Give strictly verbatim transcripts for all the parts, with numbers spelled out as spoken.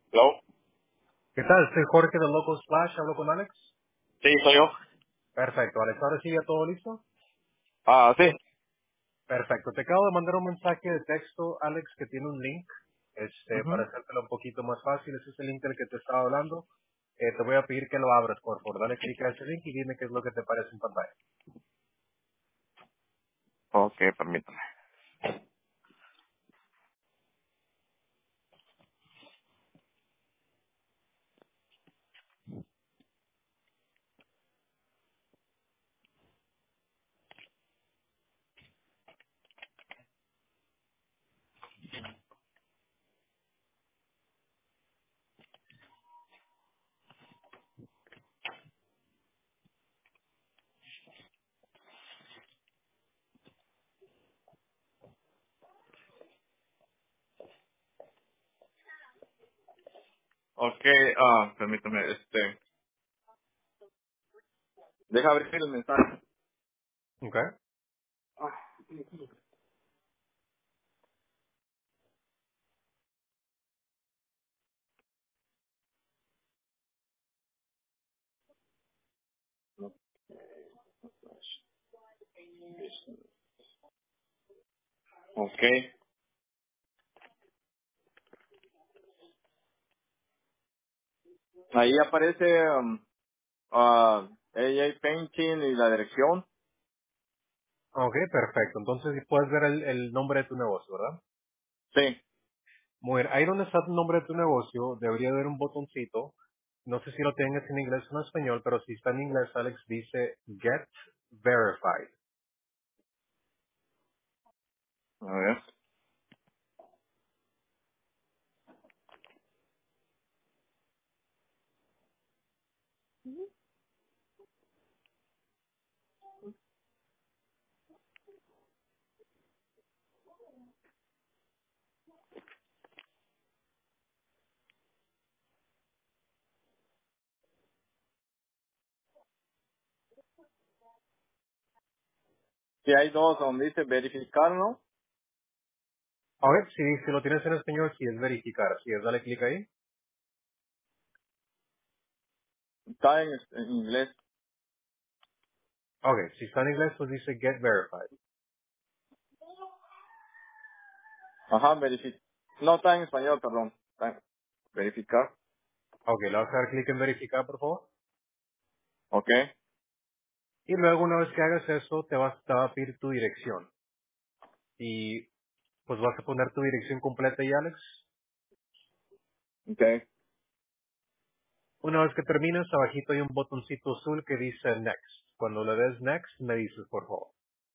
¿Hello? ¿Qué tal? Soy Jorge de Loco Splash, ¿hablo con Alex? Sí, soy yo. Perfecto, Alex, ¿ahora sí ya todo listo? Ah, sí. Perfecto, te acabo de mandar un mensaje de texto, Alex, que tiene un link, este, para Ujú. hacértelo un poquito más fácil, ese es el link del que te estaba hablando. Eh, te voy a pedir que lo abras, por favor, dale clic a ese link y dime qué es lo que te parece en pantalla. Ok, permítame. Ok, ah, permítame, este... Deja abrir el mensaje. ¿Ok? Ah, ok. Ahí aparece um, ah, A I Painting y la dirección. Ok, perfecto. Entonces sí puedes ver el, el nombre de tu negocio, ¿verdad? Sí. Muy bien, ahí donde está el nombre de tu negocio, debería haber un botoncito. No sé si lo tengas en inglés o en español, pero si está en inglés, Alex, dice Get Verified. A ver. Sí, hay dos donde dice verificar, ¿no? A ver, si, si lo tienes en español, si es verificar, si es dale clic ahí. Está en, en inglés. Ok, si está en inglés, pues dice Get Verified. Ajá, verificar. No, está en español, perdón. Está en- verificar. Ok, le vas a dar clic en verificar, por favor. Ok. Y luego, una vez que hagas eso, te, vas, te va a pedir tu dirección. Y pues vas a poner tu dirección completa y Alex. Ok. Una vez que termines, abajito hay un botoncito azul que dice Next. Cuando le des Next, me dices, por favor.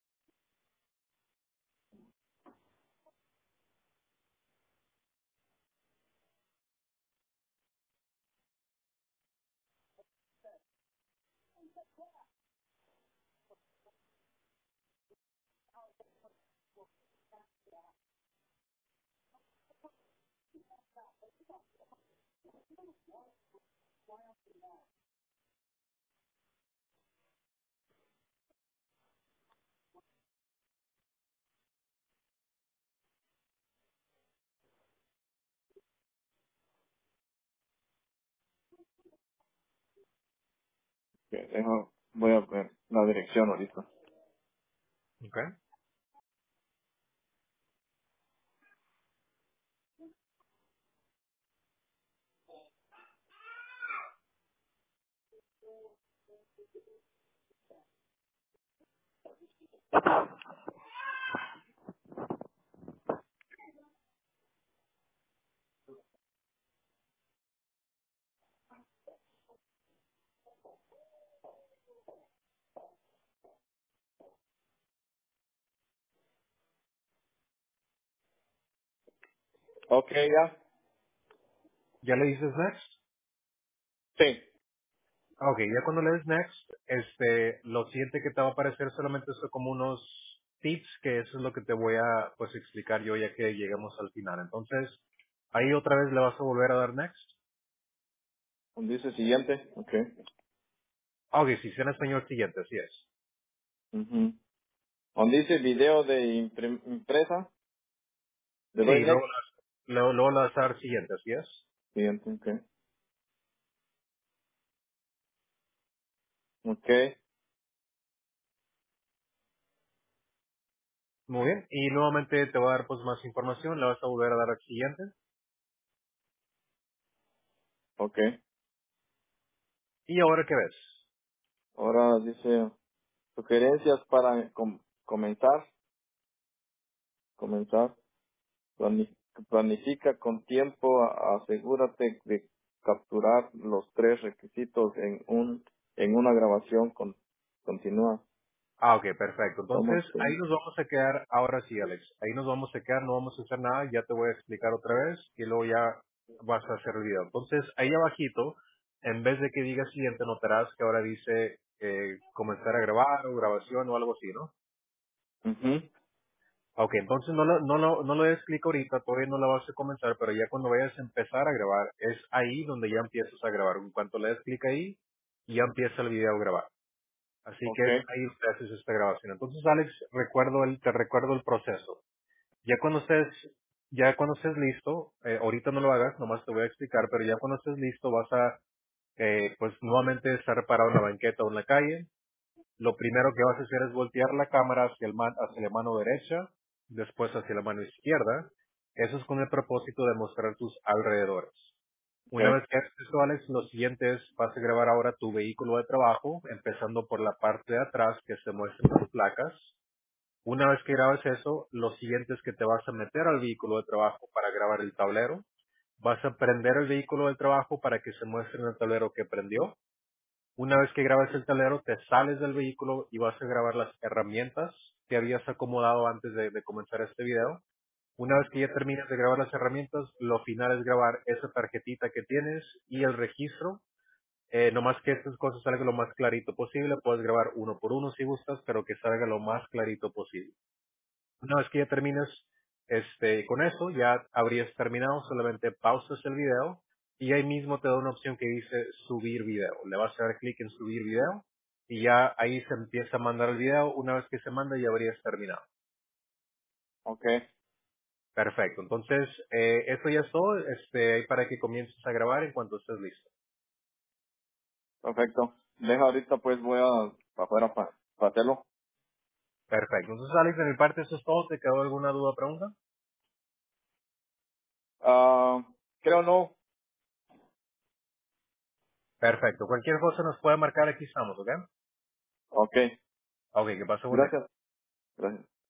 Ok, dejo- voy a ver la dirección ahorita. Ok. Ok, ya. ¿Ya le dices Next? Sí. Ok, ya cuando le des Next, este, lo siguiente que te va a aparecer solamente son como unos tips, que eso es lo que te voy a, pues, explicar yo ya que llegamos al final. Entonces, ahí otra vez le vas a volver a dar Next. Dice siguiente. Ok. Ok, si sea en español siguiente, así es. Ujú. Donde dice video de impre- impresa, le Sí, doy luego, next. las- luego, luego le vas a dar siguiente, así es. Siguiente, ok. Ok, Muy bien. Y nuevamente te voy a dar pues más información. Le vas a volver a dar al siguiente. ok. ¿Y ahora qué ves? Ahora dice sugerencias para com- comenzar, comenzar. Plani- Planifica con tiempo, a- asegúrate de capturar los tres requisitos en un en una grabación con, continua. Ah, ok, perfecto. ¿Cómo Entonces, se- ahí nos vamos a quedar, ahora sí, Alex. Ahí nos vamos a quedar, no vamos a hacer nada, ya te voy a explicar otra vez y luego ya vas a hacer el video. Entonces, ahí abajito, en vez de que diga siguiente, notarás que ahora dice eh, comenzar a grabar o grabación o algo así, ¿no? Ujú. Ok, entonces no lo, no lo, no lo explico ahorita, todavía no lo vas a comenzar, pero ya cuando vayas a empezar a grabar, es ahí donde ya empiezas a grabar. En cuanto le des clic ahí, ya empieza el video a grabar. Así que Ok, es ahí donde haces esta grabación. Entonces, Alex, recuerdo el, te recuerdo el proceso. Ya cuando estés, ya cuando estés listo, eh, ahorita no lo hagas, nomás te voy a explicar, pero ya cuando estés listo vas a, eh, pues nuevamente estar parado en la banqueta o en la calle. Lo primero que vas a hacer es voltear la cámara hacia, el man- hacia la mano derecha, después hacia la mano izquierda. Eso es con el propósito de mostrar tus alrededores. ok, Una vez que haces eso, Alex, lo siguiente es, vas a grabar ahora tu vehículo de trabajo, empezando por la parte de atrás que se muestran tus placas. Una vez que grabes eso, lo siguiente es que te vas a meter al vehículo de trabajo para grabar el tablero. Vas a prender el vehículo de trabajo para que se muestre en el tablero que prendió. Una vez que grabes el tablero, te sales del vehículo y vas a grabar las herramientas que habías acomodado antes de, de comenzar este video. Una vez que ya termines de grabar las herramientas, lo final es grabar esa tarjetita que tienes y el registro. Eh, nomás que estas cosas salgan lo más clarito posible. Puedes grabar uno por uno si gustas, pero que salga lo más clarito posible. Una vez que ya termines este, con eso, ya habrías terminado, solamente pausas el video y ahí mismo te da una opción que dice subir video. Le vas a dar clic en subir video y ya ahí se empieza a mandar el video. Una vez que se manda ya habrías terminado. ok, Perfecto. Entonces, eh, eso ya es todo. Este, ahí para que comiences a grabar en cuanto estés listo. perfecto. Deja ahorita pues voy a para afuera para hacerlo. Perfecto. Entonces, Alex, de mi parte eso es todo. ¿Te quedó alguna duda o pregunta? Ah, creo no. Perfecto. Cualquier cosa nos puede marcar, aquí estamos, ¿ok? Ok, Ok, que pase buen día. gracias, gracias.